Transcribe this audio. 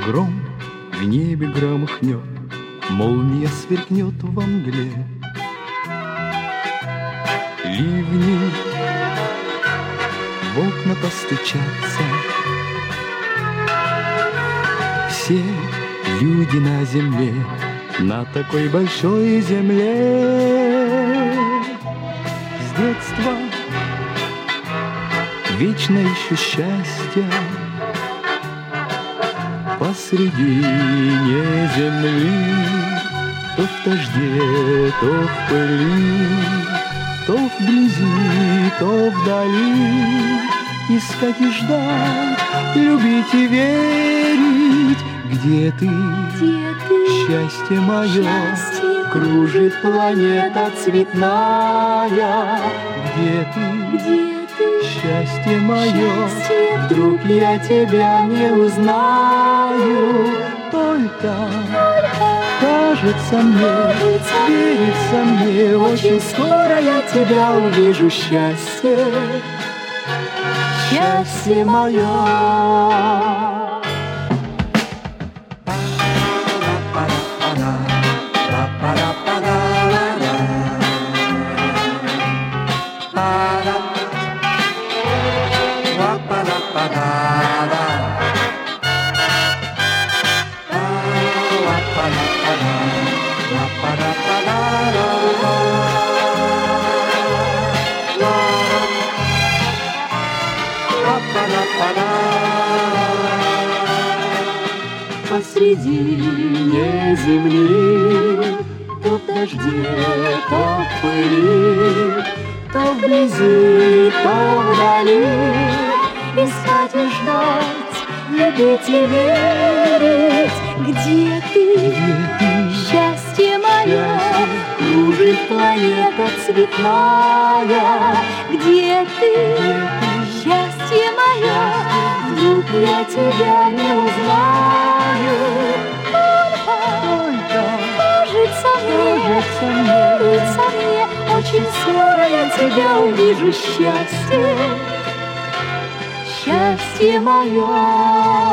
Гром в небе громыхнет, молния сверкнет во мгле. Ливни в окна постучатся. Все люди на земле, на такой большой земле, с детства вечно ищу счастья посредине земли. То в дожде, то в пыли, то вблизи, то вдали. Искать и ждать, любить и верить. Где ты, счастье мое? Кружит планета цветная. Где ты, счастье мое? Вдруг я тебя не узнаю. Только кажется мне, верится мне, очень скоро я тебя увижу, счастье, счастье мое. Посредине земли, то в дожде, то в пыли, то вблизи, то вдали. Искать и ждать, любить и верить. Где ты, счастье мое? Кружит планета цветная. Где ты, счастье мое? Вдруг я тебя не узнаю. Только кажется мне, очень скоро я тебя увижу, счастье, счастье мое.